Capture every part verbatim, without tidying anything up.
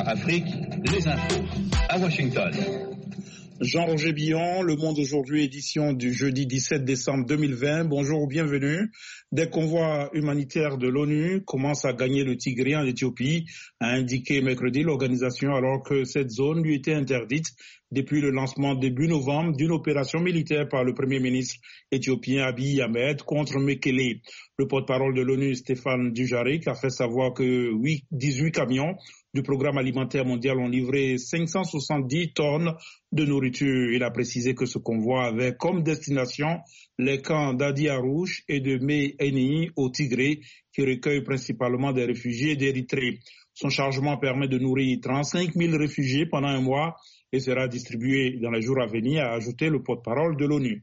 Afrique, les infos. À Washington. Jean-Roger Billon, Le Monde aujourd'hui, édition du jeudi dix-sept décembre deux mille vingt. Bonjour ou bienvenue. Des convois humanitaires de l'ONU commencent à gagner le Tigré en Éthiopie, a indiqué mercredi l'organisation, alors que cette zone lui était interdite depuis le lancement début novembre d'une opération militaire par le Premier ministre éthiopien Abiy Ahmed contre Mekele. Le porte-parole de l'ONU, Stéphane Dujarric, a fait savoir que dix-huit camions du Programme alimentaire mondial ont livré cinq cent soixante-dix tonnes de nourriture. Il a précisé que ce convoi avait comme destination les camps d'Adi Arouche et de Meheni au Tigré, qui recueillent principalement des réfugiés d'Érythrée. Son chargement permet de nourrir trente-cinq mille réfugiés pendant un mois et sera distribué dans les jours à venir, a ajouté le porte-parole de l'ONU.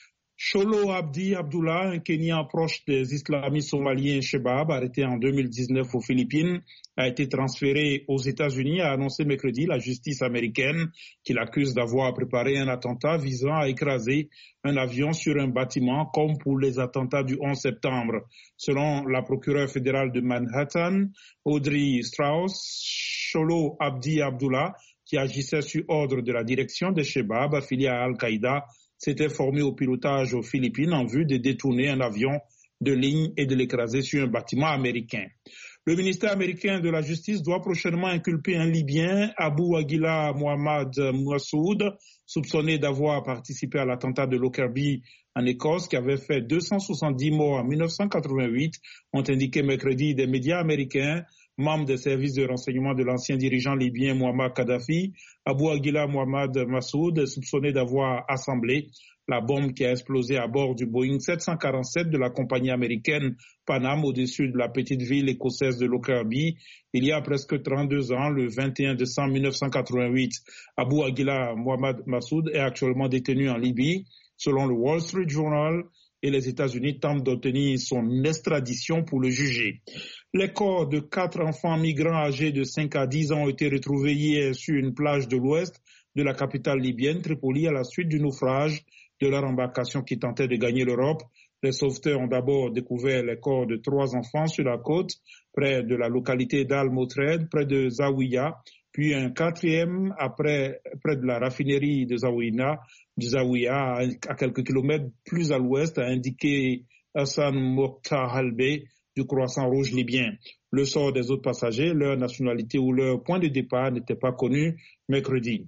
Cholo Abdi Abdullah, un Kenyan proche des islamistes somaliens Shebab, arrêté en deux mille dix-neuf aux Philippines, a été transféré aux États-Unis, a annoncé mercredi la justice américaine, qui l'accuse d'avoir préparé un attentat visant à écraser un avion sur un bâtiment, comme pour les attentats du onze septembre. Selon la procureure fédérale de Manhattan, Audrey Strauss, Cholo Abdi Abdullah, qui agissait sur ordre de la direction de Shebab, affiliée à Al-Qaïda, s'était formé au pilotage aux Philippines en vue de détourner un avion de ligne et de l'écraser sur un bâtiment américain. Le ministère américain de la Justice doit prochainement inculper un Libyen, Abou Aguila Mohamed Massoud, soupçonné d'avoir participé à l'attentat de Lockerbie en Écosse, qui avait fait deux cent soixante-dix morts en mille neuf cent quatre-vingt-huit, ont indiqué mercredi des médias américains. Membre des services de renseignement de l'ancien dirigeant libyen Muammar Kadhafi, Abou Aguila Mohamed Massoud est soupçonné d'avoir assemblé la bombe qui a explosé à bord du Boeing sept cent quarante-sept de la compagnie américaine Pan Am au-dessus de la petite ville écossaise de Lockerbie il y a presque trente-deux ans, le vingt et un décembre mille neuf cent quatre-vingt-huit. Abou Aguila Mohamed Massoud est actuellement détenu en Libye, selon le Wall Street Journal, et les États-Unis tentent d'obtenir son extradition pour le juger. Les corps de quatre enfants migrants âgés de cinq à dix ans ont été retrouvés hier sur une plage de l'ouest de la capitale libyenne, Tripoli, à la suite du naufrage de leur embarcation qui tentait de gagner l'Europe. Les sauveteurs ont d'abord découvert les corps de trois enfants sur la côte, près de la localité d'Al-Motred, près de Zawiya, puis un quatrième après, près de la raffinerie de Zawiya, de Zawiya, à quelques kilomètres plus à l'ouest, a indiqué Hassan Mokhtar Halbe du Croissant Rouge libyen. Le sort des autres passagers, leur nationalité ou leur point de départ n'était pas connu mercredi.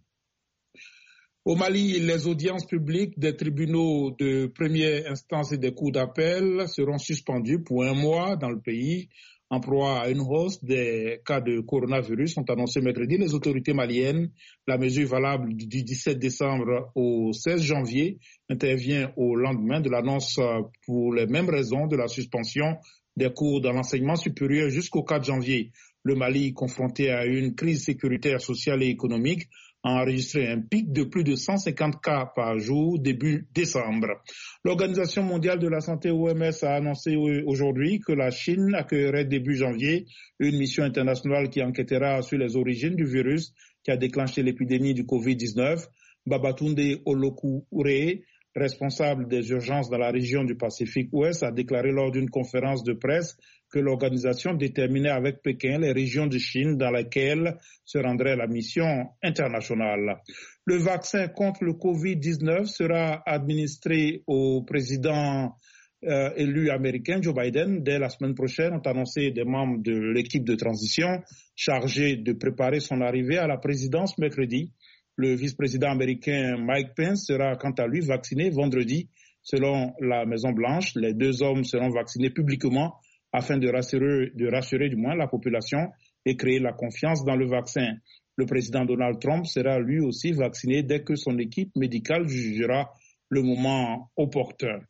Au Mali, les audiences publiques des tribunaux de première instance et des cours d'appel seront suspendues pour un mois dans le pays. En proie à une hausse des cas de coronavirus, ont annoncé mercredi les autorités maliennes. La mesure valable du dix-sept décembre au seize janvier intervient au lendemain de l'annonce pour les mêmes raisons de la suspension des cours dans l'enseignement supérieur jusqu'au quatre janvier. Le Mali, confronté à une crise sécuritaire, sociale et économique, a enregistré un pic de plus de cent cinquante cas par jour début décembre. L'Organisation mondiale de la santé O M S a annoncé aujourd'hui que la Chine accueillerait début janvier une mission internationale qui enquêtera sur les origines du virus qui a déclenché l'épidémie du covid dix-neuf. Babatunde Olokure, responsable des urgences dans la région du Pacifique Ouest, a déclaré lors d'une conférence de presse que l'organisation déterminait avec Pékin les régions de Chine dans lesquelles se rendrait la mission internationale. Le vaccin contre le covid dix-neuf sera administré au président euh, élu américain Joe Biden dès la semaine prochaine, ont annoncé des membres de l'équipe de transition chargée de préparer son arrivée à la présidence mercredi. Le vice-président américain Mike Pence sera quant à lui vacciné vendredi. Selon la Maison-Blanche, les deux hommes seront vaccinés publiquement afin de rassurer, de rassurer du moins la population et créer la confiance dans le vaccin. Le président Donald Trump sera lui aussi vacciné dès que son équipe médicale jugera le moment opportun.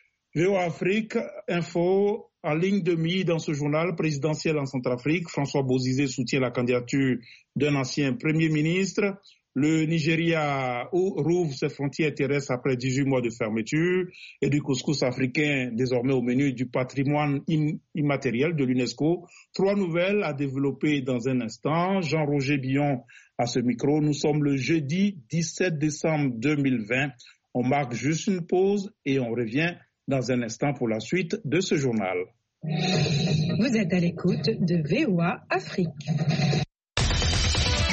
V O Afrique Info, en ligne de mire dans ce journal présidentiel en Centrafrique, François Bozizé soutient la candidature d'un ancien Premier ministre. Le Nigeria rouvre ses frontières terrestres après dix-huit mois de fermeture et du couscous africain désormais au menu du patrimoine immatériel de l'UNESCO. Trois nouvelles à développer dans un instant. Jean-Roger Billon à ce micro. Nous sommes le jeudi dix-sept décembre deux mille vingt. On marque juste une pause et on revient dans un instant pour la suite de ce journal. Vous êtes à l'écoute de V O A Afrique.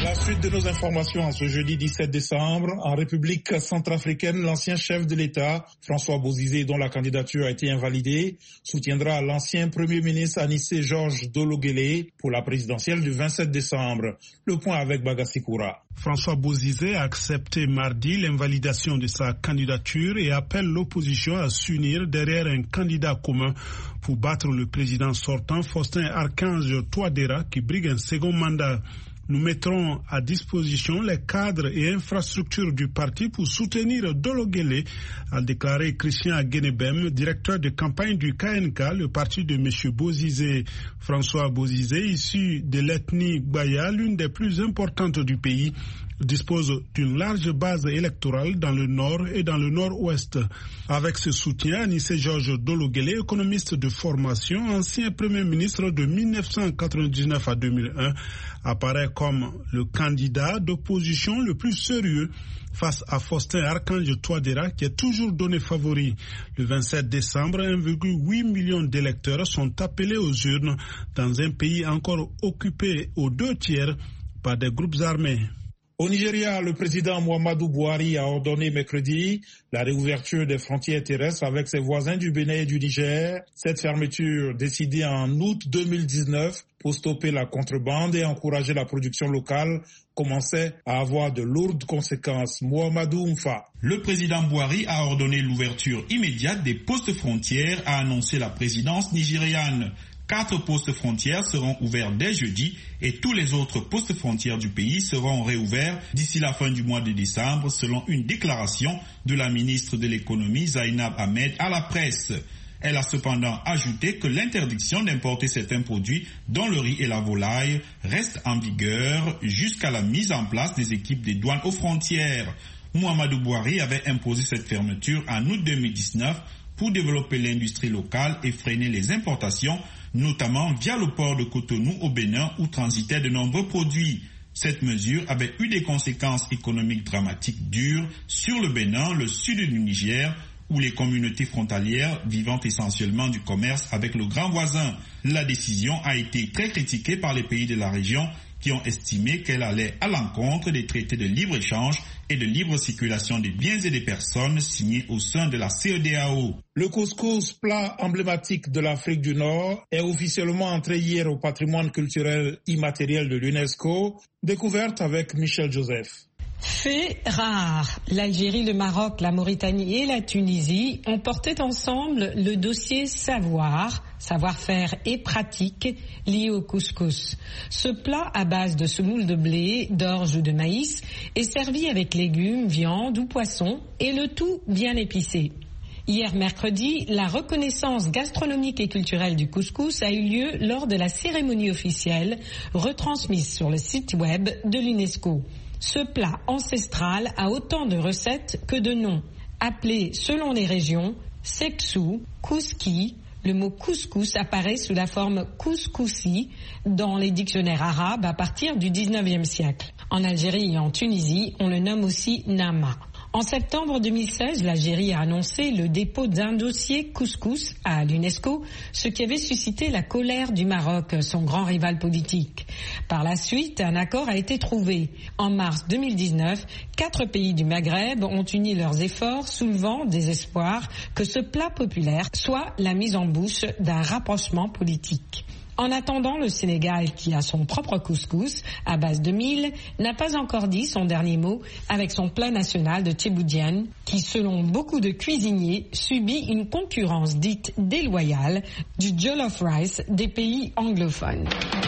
La suite de nos informations en ce jeudi dix-sept décembre, en République centrafricaine, l'ancien chef de l'État, François Bozizé, dont la candidature a été invalidée, soutiendra l'ancien Premier ministre Anissé Georges Dologuélé pour la présidentielle du vingt-sept décembre. Le point avec Bagassi Koura. François Bozizé a accepté mardi l'invalidation de sa candidature et appelle l'opposition à s'unir derrière un candidat commun pour battre le président sortant Faustin Archange Touadéra qui brigue un second mandat. Nous mettrons à disposition les cadres et infrastructures du parti pour soutenir Dologuélé, a déclaré Christian Aguenebem, directeur de campagne du K N K, le parti de M. Bozizé. François Bozizé, issu de l'ethnie Baya, l'une des plus importantes du pays, dispose d'une large base électorale dans le nord et dans le nord-ouest. Avec ce soutien, Anissé Georges Dologuélé, économiste de formation, ancien premier ministre de mille neuf cent quatre-vingt-dix-neuf à deux mille un, apparaît comme le candidat d'opposition le plus sérieux face à Faustin Archange Touadéra qui est toujours donné favori. Le vingt-sept décembre, un virgule huit million d'électeurs sont appelés aux urnes dans un pays encore occupé aux deux tiers par des groupes armés. Au Nigeria, le président Muhammadu Buhari a ordonné mercredi la réouverture des frontières terrestres avec ses voisins du Bénin et du Niger. Cette fermeture, décidée en août deux mille dix-neuf pour stopper la contrebande et encourager la production locale, commençait à avoir de lourdes conséquences. Mohamedou Mfa. Le président Buhari a ordonné l'ouverture immédiate des postes frontières, a annoncé la présidence nigériane. Quatre postes frontières seront ouverts dès jeudi et tous les autres postes frontières du pays seront réouverts d'ici la fin du mois de décembre, selon une déclaration de la ministre de l'économie Zainab Ahmed à la presse. Elle a cependant ajouté que l'interdiction d'importer certains produits, dont le riz et la volaille, reste en vigueur jusqu'à la mise en place des équipes des douanes aux frontières. Muhammadu Buhari avait imposé cette fermeture en août deux mille dix-neuf pour développer l'industrie locale et freiner les importations, notamment via le port de Cotonou au Bénin où transitaient de nombreux produits. Cette mesure avait eu des conséquences économiques dramatiques dures sur le Bénin, le sud du Niger, où les communautés frontalières vivant essentiellement du commerce avec le grand voisin. La décision a été très critiquée par les pays de la région qui ont estimé qu'elle allait à l'encontre des traités de libre-échange et de libre circulation des biens et des personnes signés au sein de la C E D A O. Le couscous, plat emblématique de l'Afrique du Nord, est officiellement entré hier au patrimoine culturel immatériel de l'UNESCO, découverte avec Michel Joseph. Fait rare, l'Algérie, le Maroc, la Mauritanie et la Tunisie ont porté ensemble le dossier savoir, savoir-faire et pratique lié au couscous. Ce plat à base de semoule de blé, d'orge ou de maïs est servi avec légumes, viande ou poisson et le tout bien épicé. Hier mercredi, la reconnaissance gastronomique et culturelle du couscous a eu lieu lors de la cérémonie officielle retransmise sur le site web de l'UNESCO. Ce plat ancestral a autant de recettes que de noms. Appelé selon les régions, seksou, kouski, le mot couscous apparaît sous la forme couscoussi dans les dictionnaires arabes à partir du dix-neuvième siècle. En Algérie et en Tunisie, on le nomme aussi nama. En septembre deux mille seize, l'Algérie a annoncé le dépôt d'un dossier couscous à l'UNESCO, ce qui avait suscité la colère du Maroc, son grand rival politique. Par la suite, un accord a été trouvé. En mars deux mille dix-neuf, quatre pays du Maghreb ont uni leurs efforts, soulevant des espoirs que ce plat populaire soit la mise en bouche d'un rapprochement politique. En attendant, le Sénégal, qui a son propre couscous à base de mil, n'a pas encore dit son dernier mot avec son plat national de tchéboudienne, qui, selon beaucoup de cuisiniers, subit une concurrence dite déloyale du jollof rice des pays anglophones.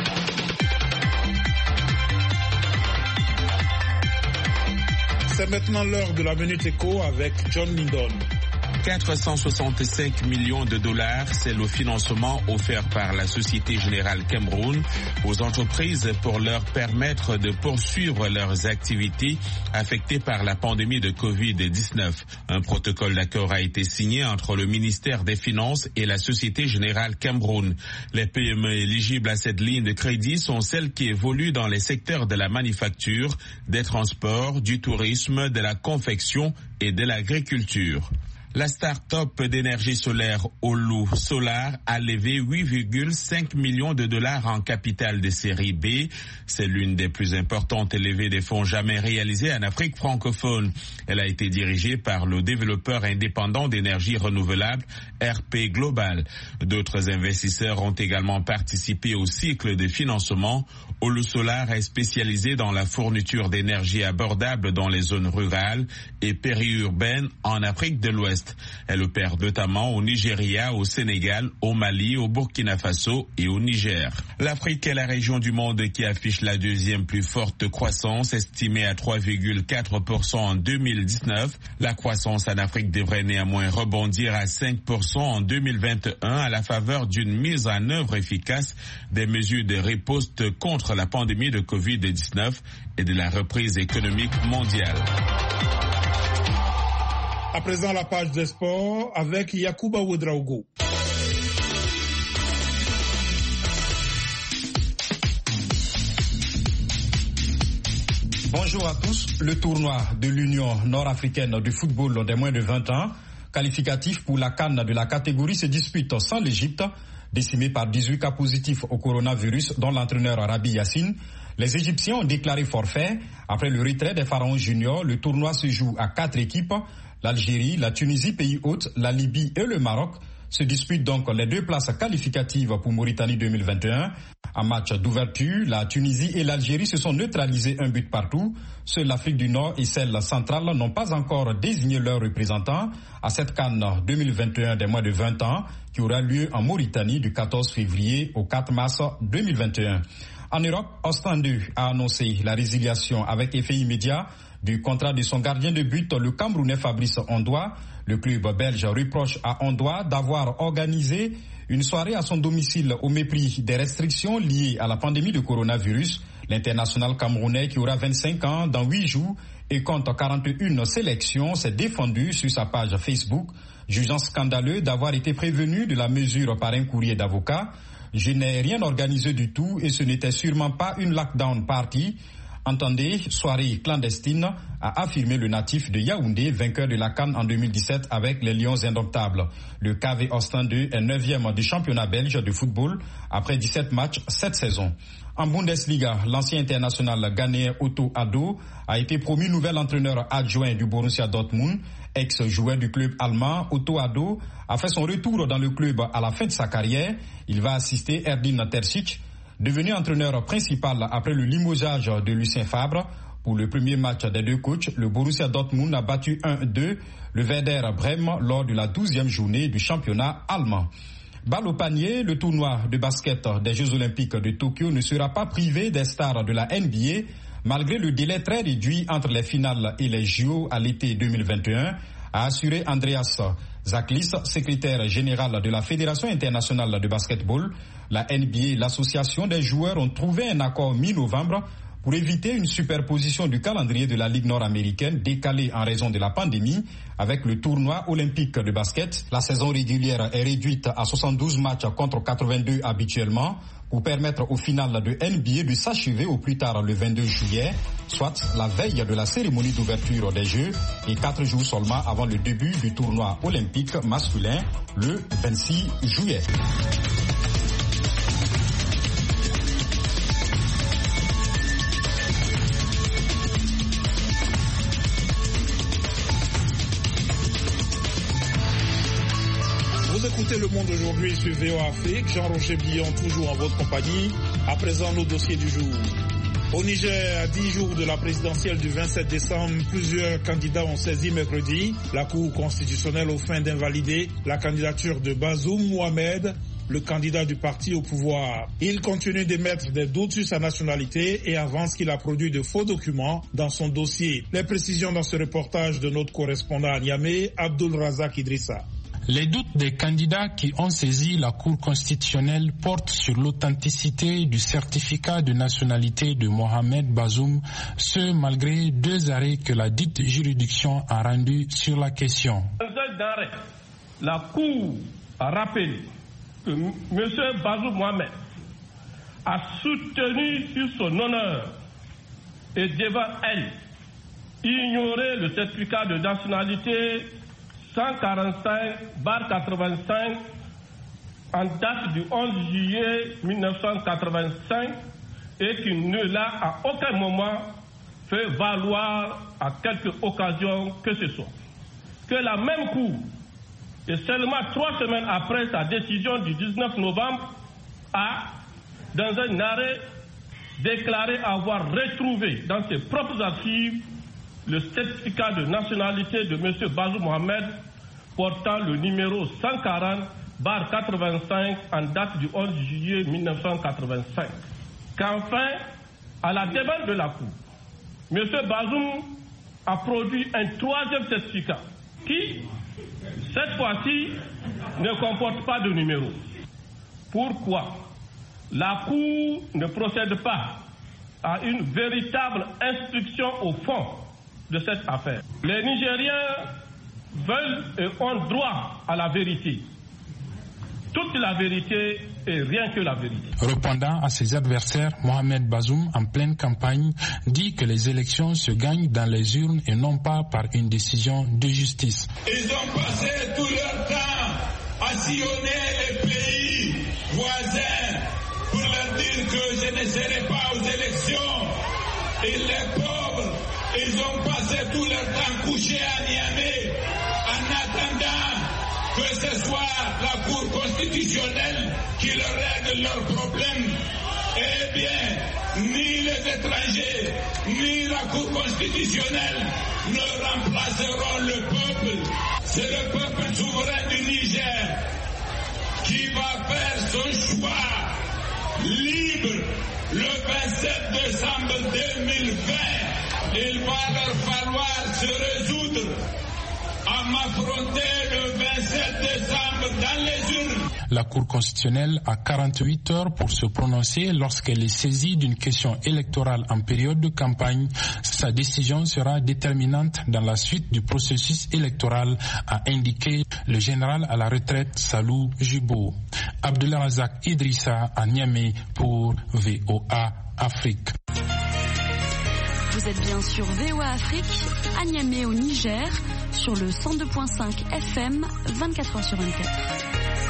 C'est maintenant l'heure de la Minute Éco avec John Lindon. quatre cent soixante-cinq millions de dollars, c'est le financement offert par la Société Générale Cameroun aux entreprises pour leur permettre de poursuivre leurs activités affectées par la pandémie de covid dix-neuf. Un protocole d'accord a été signé entre le ministère des Finances et la Société Générale Cameroun. Les P M E éligibles à cette ligne de crédit sont celles qui évoluent dans les secteurs de la manufacture, des transports, du tourisme, de la confection et de l'agriculture. La start-up d'énergie solaire Olu Solar a levé huit virgule cinq millions de dollars en capital de série B. C'est l'une des plus importantes levées des fonds jamais réalisées en Afrique francophone. Elle a été dirigée par le développeur indépendant d'énergie renouvelable R P Global. D'autres investisseurs ont également participé au cycle de financement. Olu Solar est spécialisé dans la fourniture d'énergie abordable dans les zones rurales et périurbaines en Afrique de l'Ouest. Elle opère notamment au Nigeria, au Sénégal, au Mali, au Burkina Faso et au Niger. L'Afrique est la région du monde qui affiche la deuxième plus forte croissance, estimée à trois virgule quatre pour cent en deux mille dix-neuf. La croissance en Afrique devrait néanmoins rebondir à cinq pour cent en deux mille vingt et un à la faveur d'une mise en œuvre efficace des mesures de riposte contre la pandémie de covid dix-neuf et de la reprise économique mondiale. À présent, la page des sports avec Yacouba Ouedraogo. Bonjour à tous. Le tournoi de l'Union nord-africaine du football des moins de vingt ans, qualificatif pour la CAN de la catégorie, se dispute sans l'Égypte, décimée par dix-huit cas positifs au coronavirus, dont l'entraîneur Rabi Yassine. Les Égyptiens ont déclaré forfait. Après le retrait des Pharaons juniors, le tournoi se joue à quatre équipes. L'Algérie, la Tunisie, pays hôte, la Libye et le Maroc se disputent donc les deux places qualificatives pour Mauritanie deux mille vingt et un. En match d'ouverture, la Tunisie et l'Algérie se sont neutralisés un but partout. Seule l'Afrique du Nord et celle centrale n'ont pas encore désigné leurs représentants à cette CAN deux mille vingt et un des moins de vingt ans qui aura lieu en Mauritanie du quatorze février au quatre mars deux mille vingt et un. En Europe, Ostende a annoncé la résiliation avec effet immédiat du contrat de son gardien de but, le Camerounais Fabrice Ondoa. Le club belge reproche à Ondoa d'avoir organisé une soirée à son domicile au mépris des restrictions liées à la pandémie de coronavirus. L'international camerounais, qui aura vingt-cinq ans dans huit jours et compte quarante et une sélections, s'est défendu sur sa page Facebook, jugeant scandaleux d'avoir été prévenu de la mesure par un courrier d'avocat. Je n'ai rien organisé du tout et ce n'était sûrement pas une lockdown party. Entendez, soirée clandestine, a affirmé le natif de Yaoundé, vainqueur de la CAN en deux mille dix-sept avec les Lions indomptables. Le K V Ostende est neuvième du championnat belge de football après dix-sept matchs cette saison. En Bundesliga, l'ancien international ghanéen Otto Addo a été promu nouvel entraîneur adjoint du Borussia Dortmund. Ex-joueur du club allemand, Otto Addo a fait son retour dans le club à la fin de sa carrière. Il va assister Erdin Terzic, devenu entraîneur principal après le limogeage de Lucien Favre. Pour le premier match des deux coachs, le Borussia Dortmund a battu un deux le Werder Brême lors de la douzième journée du championnat allemand. Balle au panier, le tournoi de basket des Jeux Olympiques de Tokyo ne sera pas privé des stars de la N B A, malgré le délai très réduit entre les finales et les J O à l'été deux mille vingt et un, a assuré Andreas Zaklis, secrétaire général de la Fédération internationale de basketball. La N B A et l'association des joueurs ont trouvé un accord mi-novembre pour éviter une superposition du calendrier de la Ligue nord-américaine décalée en raison de la pandémie avec le tournoi olympique de basket. La saison régulière est réduite à soixante-douze matchs contre quatre-vingt-deux habituellement pour permettre au final de N B A de s'achever au plus tard le vingt-deux juillet, soit la veille de la cérémonie d'ouverture des Jeux et quatre jours seulement avant le début du tournoi olympique masculin le vingt-six juillet. Vous écoutez Le Monde aujourd'hui sur V O A Afrique. Jean-Roger Billon, toujours en votre compagnie. À présent, nos dossiers du jour. Au Niger, à dix jours de la présidentielle du vingt-sept décembre, plusieurs candidats ont saisi mercredi la Cour constitutionnelle aux fins d'invalider la candidature de Bazoum Mohamed, le candidat du parti au pouvoir. Il continue d'émettre des doutes sur sa nationalité et avance qu'il a produit de faux documents dans son dossier. Les précisions dans ce reportage de notre correspondant à Niamey, Abdul Razak Idrissa. Les doutes des candidats qui ont saisi la Cour constitutionnelle portent sur l'authenticité du certificat de nationalité de Mohamed Bazoum, ce malgré deux arrêts que la dite juridiction a rendus sur la question. La Cour a rappelé que M. Bazoum Mohamed a soutenu sur son honneur et devant elle ignorer le certificat de nationalité cent quarante-cinq barre quatre-vingt-cinq en date du onze juillet mille neuf cent quatre-vingt-cinq et qui ne l'a à aucun moment fait valoir à quelque occasion que ce soit. Que la même Cour, et seulement trois semaines après sa décision du dix-neuf novembre, a, dans un arrêt, déclaré avoir retrouvé dans ses propres archives le certificat de nationalité de M. Bazoum Mohamed portant le numéro cent quarante barre quatre-vingt-cinq en date du onze juillet mille neuf cent quatre-vingt-cinq. Qu'enfin, à la demande de la Cour, M. Bazoum a produit un troisième certificat qui, cette fois-ci, ne comporte pas de numéro. Pourquoi la Cour ne procède pas à une véritable instruction au fond de cette affaire? Les Nigériens veulent et ont droit à la vérité. Toute la vérité et rien que la vérité. Répondant à ses adversaires, Mohamed Bazoum, en pleine campagne, dit que les élections se gagnent dans les urnes et non pas par une décision de justice. Ils ont passé tout leur temps à sillonner les pays voisins pour leur dire que je ne serai pas aux élections. Et les pauvres, ils ont passé tout leur temps couchés à Niamey en attendant que ce soit la Cour constitutionnelle qui leur règle leurs problèmes. Eh bien, ni les étrangers, ni la Cour constitutionnelle ne remplaceront le peuple. C'est le peuple souverain du Niger qui va faire son choix libre le vingt-sept décembre deux mille vingt. Il va leur falloir se résoudre à m'affronter le vingt-sept décembre dans les urnes. La Cour constitutionnelle a quarante-huit heures pour se prononcer lorsqu'elle est saisie d'une question électorale en période de campagne. Sa décision sera déterminante dans la suite du processus électoral, a indiqué le général à la retraite Salou Jibo. Abdullah Razak Idrissa à Niamey pour V O A Afrique. Vous êtes bien sur V O A Afrique, à Niamey au Niger, sur le cent deux virgule cinq F M, vingt-quatre heures sur vingt-quatre.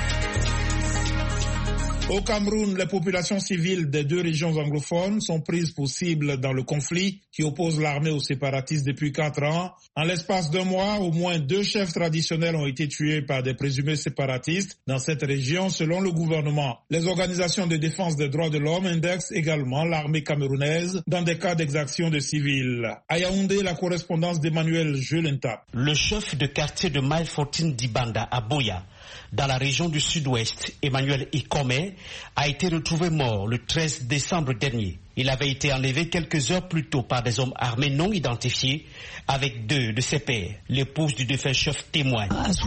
Au Cameroun, les populations civiles des deux régions anglophones sont prises pour cible dans le conflit qui oppose l'armée aux séparatistes depuis quatre ans. En l'espace d'un mois, au moins deux chefs traditionnels ont été tués par des présumés séparatistes dans cette région, selon le gouvernement. Les organisations de défense des droits de l'homme indexent également l'armée camerounaise dans des cas d'exaction de civils. À Yaoundé, la correspondance d'Emmanuel Jolenta. Le chef de quartier de Maïfortine Dibanda à Boya, dans la région du sud-ouest, Emmanuel Ikome, a été retrouvé mort le treize décembre dernier. Il avait été enlevé quelques heures plus tôt par des hommes armés non identifiés avec deux de ses pairs. L'épouse du défunt chef témoigne.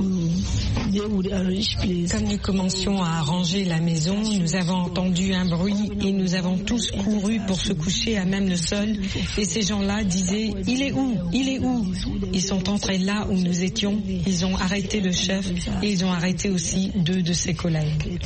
Comme nous commencions à arranger la maison, nous avons entendu un bruit et nous avons tous couru pour se coucher à même le sol. Et ces gens-là disaient « Il est où? Il est où ?» Ils sont entrés là où nous étions. Ils ont arrêté le chef et ils ont arrêté aussi deux de ses collègues.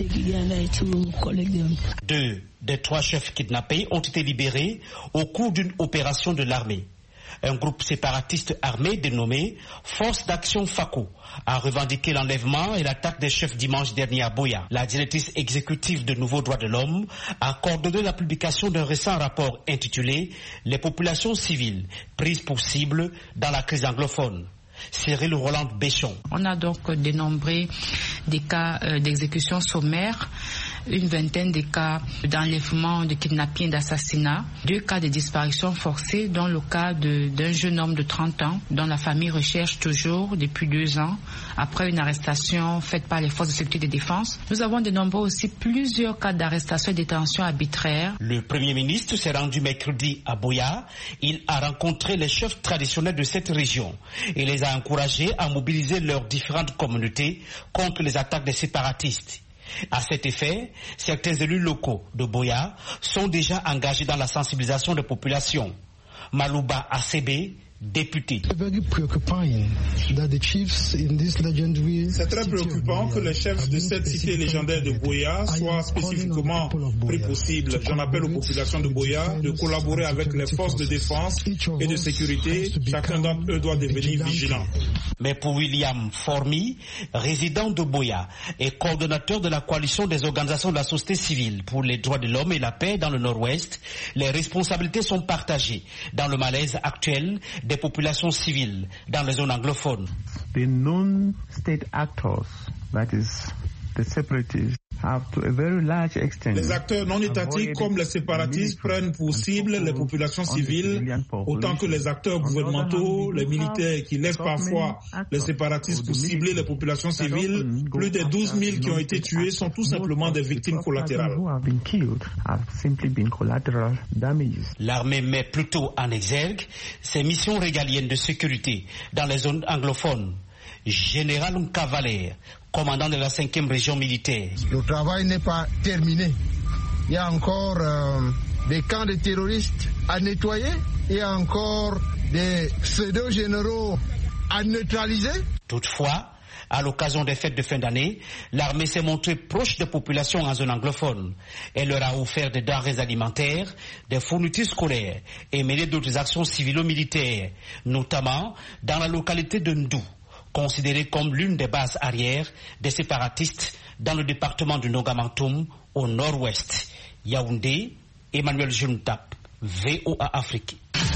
Deux des trois chefs kidnappés ont été libérés au cours d'une opération de l'armée. Un groupe séparatiste armé dénommé Force d'Action FACO a revendiqué l'enlèvement et l'attaque des chefs dimanche dernier à Boya. La directrice exécutive de Nouveaux Droits de l'Homme a coordonné la publication d'un récent rapport intitulé « Les populations civiles prises pour cible dans la crise anglophone ». Cyril Roland Béchon. On a donc dénombré des cas euh, d'exécution sommaire, une vingtaine de cas d'enlèvement, de kidnapping et d'assassinat, deux cas de disparition forcée, dont le cas d'un jeune homme de trente ans, dont la famille recherche toujours depuis deux ans, après une arrestation faite par les forces de sécurité et de défense. Nous avons dénombré aussi plusieurs cas d'arrestation et de détention arbitraire. Le Premier ministre s'est rendu mercredi à Boya. Il a rencontré les chefs traditionnels de cette région et les a encouragés à mobiliser leurs différentes communautés contre les attaques des séparatistes. À cet effet, certains élus locaux de Boya sont déjà engagés dans la sensibilisation des populations. Malouba Asebe, député. C'est très préoccupant que les chefs de cette cité légendaire de Boya soient spécifiquement pris pour cible. J'en appelle aux populations de Boya de collaborer avec les forces de défense et de sécurité. Chacun d'entre eux doit devenir vigilant. Mais pour William Formy, résident de Boya et coordonnateur de la coalition des organisations de la société civile pour les droits de l'homme et la paix dans le Nord-Ouest, les responsabilités sont partagées dans le malaise actuel des populations civiles dans les zones anglophones. The non-state actors, that is the separatists, have to a very large extent. Les acteurs non étatiques comme les séparatistes prennent pour cible les populations civiles autant que les acteurs gouvernementaux, les militaires qui laissent parfois les séparatistes pour cibler les populations civiles. Plus de douze mille qui ont été tués sont tout simplement des victimes collatérales. L'armée met plutôt en exergue ses missions régaliennes de sécurité dans les zones anglophones. Général Nkavaler, commandant de la cinquième région militaire. Le travail n'est pas terminé. Il y a encore euh, des camps de terroristes à nettoyer. Il y a encore des pseudo-généraux à neutraliser. Toutefois, à l'occasion des fêtes de fin d'année, l'armée s'est montrée proche des populations en zone anglophone. Elle leur a offert des denrées alimentaires, des fournitures scolaires et mené d'autres actions civilo-militaires, notamment dans la localité de Ndou, considérée comme l'une des bases arrières des séparatistes dans le département du Nogamantoum au nord-ouest. Yaoundé, Emmanuel Juntap, V O A Afrique.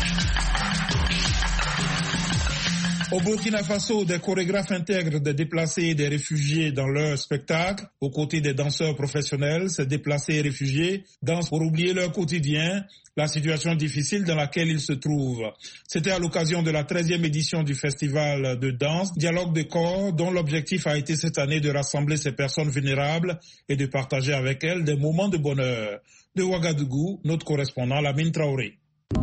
Au Burkina Faso, des chorégraphes intègrent des déplacés et des réfugiés dans leur spectacle. Aux côtés des danseurs professionnels, ces déplacés et réfugiés dansent pour oublier leur quotidien, la situation difficile dans laquelle ils se trouvent. C'était à l'occasion de la treizième édition du festival de danse Dialogue de corps, dont l'objectif a été cette année de rassembler ces personnes vulnérables et de partager avec elles des moments de bonheur. De Ouagadougou, notre correspondant Lamine Traoré.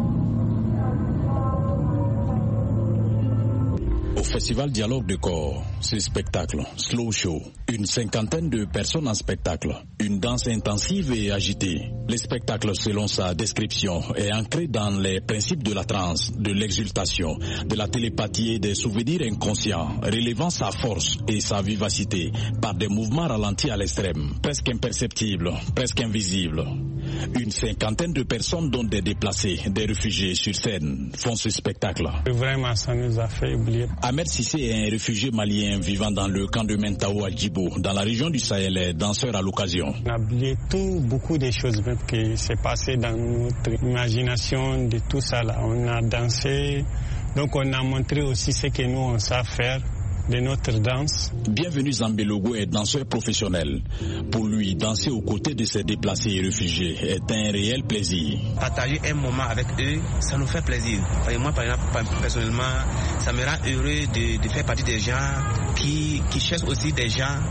Au festival Dialogue de corps, ce spectacle, slow show, une cinquantaine de personnes en spectacle, une danse intensive et agitée. Le spectacle, selon sa description, est ancré dans les principes de la transe, de l'exultation, de la télépathie et des souvenirs inconscients, relevant sa force et sa vivacité par des mouvements ralentis à l'extrême, presque imperceptibles, presque invisibles. Une cinquantaine de personnes, dont des déplacés, des réfugiés sur scène, font ce spectacle. Vraiment, ça nous a fait oublier. Ahmed Sissé est un réfugié malien vivant dans le camp de Mentao à Djibo, dans la région du Sahel, et danseur à l'occasion. On a oublié tout, beaucoup de choses même qui s'est passé dans notre imagination de tout ça là. On a dansé, donc on a montré aussi ce que nous on sait faire de notre danse. Bienvenue Zambelogo est danseur professionnel. Pour lui, danser aux côtés de ces déplacés et réfugiés est un réel plaisir. Partager un moment avec eux, ça nous fait plaisir. Moi, par exemple, personnellement, ça me rend heureux de, de faire partie des gens qui, qui cherchent aussi des gens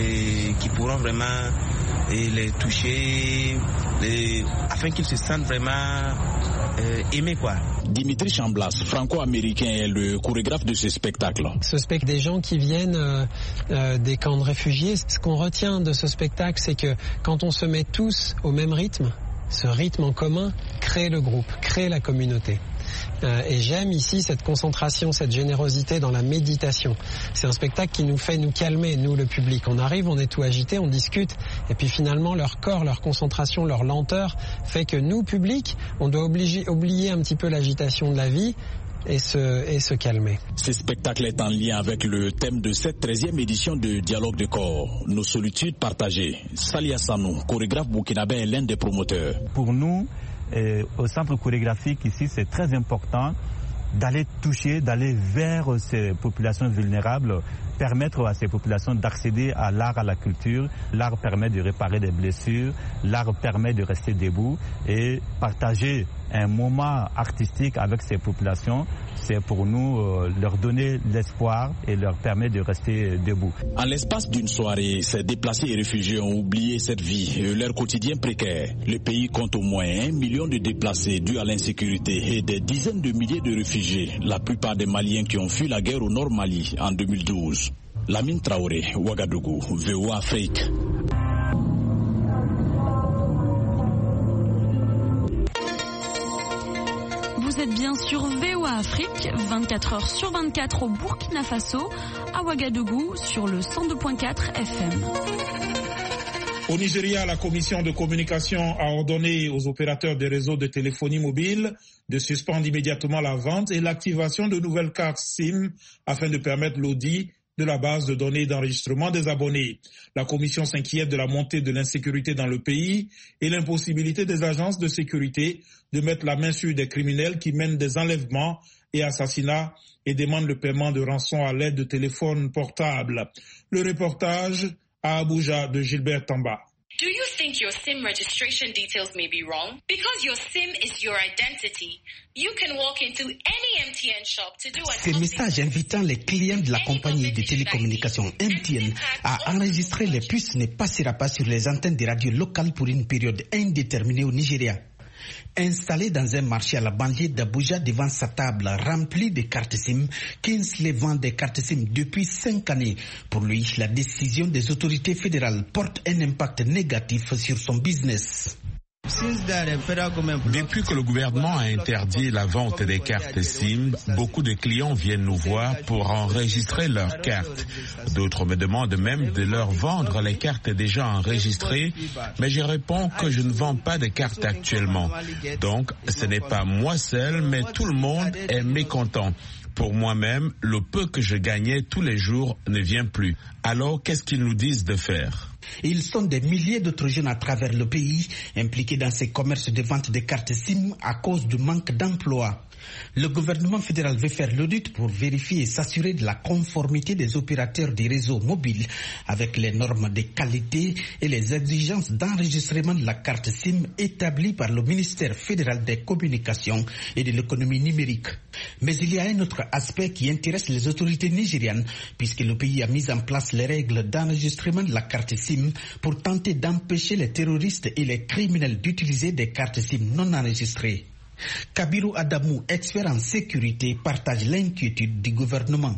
et qui pourront vraiment et les toucher et, afin qu'ils se sentent vraiment euh, aimés, quoi. Dimitri Chamblas, franco-américain, est le chorégraphe de ce spectacle. Ce spectacle, des gens qui viennent euh, euh, des camps de réfugiés, ce qu'on retient de ce spectacle, c'est que quand on se met tous au même rythme, ce rythme en commun crée le groupe, crée la communauté. Euh, et j'aime ici cette concentration, cette générosité dans la méditation. C'est un spectacle qui nous fait nous calmer, nous le public. On arrive, on est tout agité, on discute, et puis finalement leur corps, leur concentration, leur lenteur fait que nous, public, on doit obliger, oublier un petit peu l'agitation de la vie et se, et se calmer. Ce spectacle est en lien avec le thème de cette treizième édition de Dialogue de corps, nos solitudes partagées. Salia Sanou, chorégraphe burkinabé, est l'un des promoteurs. Pour nous, Et au centre chorégraphique ici, c'est très important d'aller toucher, d'aller vers ces populations vulnérables, permettre à ces populations d'accéder à l'art, à la culture. L'art permet de réparer des blessures, l'art permet de rester debout et partager un moment artistique avec ces populations, c'est pour nous euh, leur donner l'espoir et leur permettre de rester debout. En l'espace d'une soirée, ces déplacés et réfugiés ont oublié cette vie et leur quotidien précaire. Le pays compte au moins un million de déplacés dus à l'insécurité et des dizaines de milliers de réfugiés, la plupart des Maliens qui ont fui la guerre au Nord Mali en deux mille douze. Lamine Traoré, Ouagadougou, V O A Afrique. Vous êtes bien sur V O A Afrique, vingt-quatre heures sur vingt-quatre au Burkina Faso, à Ouagadougou sur le cent deux point quatre F M. Au Nigeria, la commission de communication a ordonné aux opérateurs des réseaux de téléphonie mobile de suspendre immédiatement la vente et l'activation de nouvelles cartes SIM afin de permettre l'audit de la base de données d'enregistrement des abonnés. La commission s'inquiète de la montée de l'insécurité dans le pays et l'impossibilité des agences de sécurité de mettre la main sur des criminels qui mènent des enlèvements et assassinats et demandent le paiement de rançons à l'aide de téléphones portables. Le reportage à Abuja de Gilbert Tamba. Do you think your SIM registration details may be wrong? Because your SIM is your identity, you can walk into any M T N shop to do a... Ces messages invitant les clients de la compagnie de télécommunications M T N à enregistrer les puces ne passera pas sur les antennes des radios locales pour une période indéterminée au Nigeria. Installé dans un marché à la banlieue d'Abuja devant sa table remplie de cartes SIM, Kingsley vend des cartes SIM depuis cinq années. Pour lui, la décision des autorités fédérales porte un impact négatif sur son business. Depuis que le gouvernement a interdit la vente des cartes SIM, beaucoup de clients viennent nous voir pour enregistrer leurs cartes. D'autres me demandent même de leur vendre les cartes déjà enregistrées, mais je réponds que je ne vends pas de cartes actuellement. Donc, ce n'est pas moi seul, mais tout le monde est mécontent. Pour moi-même, le peu que je gagnais tous les jours ne vient plus. Alors, qu'est-ce qu'ils nous disent de faire ? Ils sont des milliers d'autres jeunes à travers le pays impliqués dans ces commerces de vente de cartes SIM à cause du manque d'emploi. Le gouvernement fédéral veut faire l'audit pour vérifier et s'assurer de la conformité des opérateurs des réseaux mobiles avec les normes de qualité et les exigences d'enregistrement de la carte SIM établies par le ministère fédéral des communications et de l'économie numérique. Mais il y a un autre aspect qui intéresse les autorités nigérianes puisque le pays a mis en place les règles d'enregistrement de la carte SIM pour tenter d'empêcher les terroristes et les criminels d'utiliser des cartes SIM non enregistrées. Kabiru Adamou, expert en sécurité, partage l'inquiétude du gouvernement.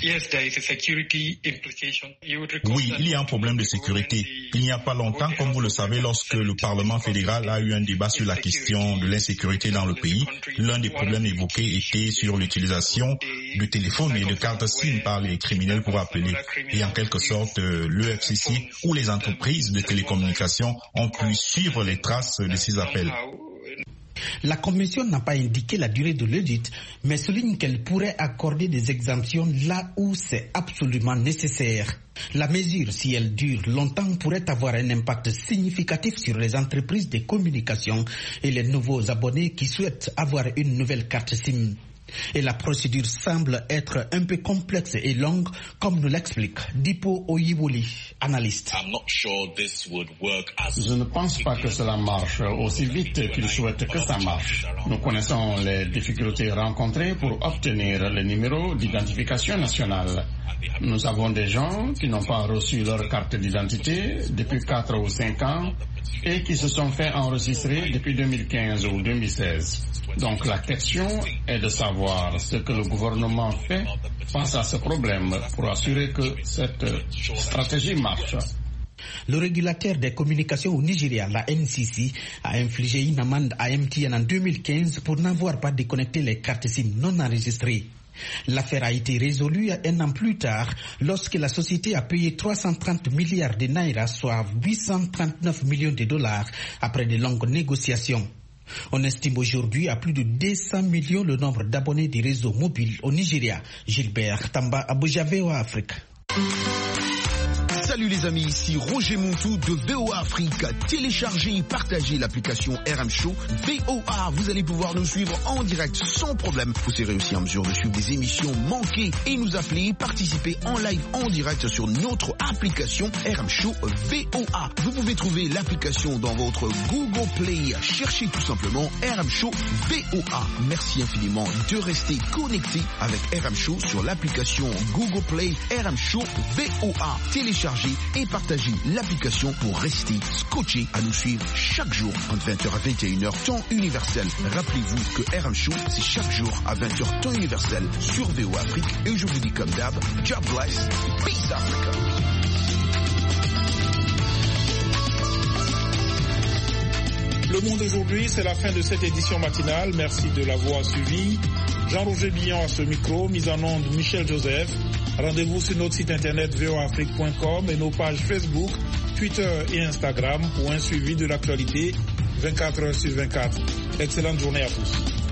Oui, il y a un problème de sécurité. Il n'y a pas longtemps, comme vous le savez, lorsque le Parlement fédéral a eu un débat sur la question de l'insécurité dans le pays, l'un des problèmes évoqués était sur l'utilisation de téléphones et de cartes SIM par les criminels pour appeler. Et en quelque sorte, l'E F C C ou les entreprises de télécommunications ont pu suivre les traces de ces appels. La Commission n'a pas indiqué la durée de l'audit, mais souligne qu'elle pourrait accorder des exemptions là où c'est absolument nécessaire. La mesure, si elle dure longtemps, pourrait avoir un impact significatif sur les entreprises de communication et les nouveaux abonnés qui souhaitent avoir une nouvelle carte SIM. Et la procédure semble être un peu complexe et longue, comme nous l'explique Dipo Oyiwoli, analyste. Je ne pense pas que cela marche aussi vite qu'ils souhaitent que ça marche. Nous connaissons les difficultés rencontrées pour obtenir le numéro d'identification nationale. Nous avons des gens qui n'ont pas reçu leur carte d'identité depuis quatre ou cinq ans et qui se sont fait enregistrer depuis deux mille quinze ou deux mille seize. Donc la question est de savoir ce que le gouvernement fait face à ce problème pour assurer que cette stratégie marche. Le régulateur des communications au Nigeria, la N C C, a infligé une amende à M T N en deux mille quinze pour n'avoir pas déconnecté les cartes SIM non enregistrées. L'affaire a été résolue un an plus tard lorsque la société a payé trois cent trente milliards de naira, soit huit cent trente-neuf millions de dollars, après de longues négociations. On estime aujourd'hui à plus de deux cents millions le nombre d'abonnés des réseaux mobiles au Nigeria. Gilbert Tamba, Abuja, V O A Afrique. Salut les amis, ici Roger Montou de V O A Afrique. Téléchargez et partagez l'application R M Show V O A. Vous allez pouvoir nous suivre en direct sans problème. Vous serez aussi en mesure de suivre des émissions manquées et nous appeler, participer en live en direct sur notre application R M Show V O A. Vous pouvez trouver l'application dans votre Google Play. Cherchez tout simplement R M Show V O A. Merci infiniment de rester connecté avec R M Show sur l'application Google Play R M Show V O A. Téléchargez et partagez l'application pour rester scotché à nous suivre chaque jour entre vingt heures à vingt et une heures temps universel. Rappelez-vous que R M Show c'est chaque jour à vingt heures temps universel sur V O A Afrique et je vous dis comme d'hab, God bless, peace Africa. Le Monde aujourd'hui, c'est la fin de cette édition matinale. Merci de l'avoir suivi. Jean-Roger Billon à ce micro, mise en onde Michel Joseph. Rendez-vous sur notre site internet v o afrique point com et nos pages Facebook, Twitter. Twitter et Instagram pour un suivi de l'actualité vingt-quatre heures sur vingt-quatre. Excellente journée à tous.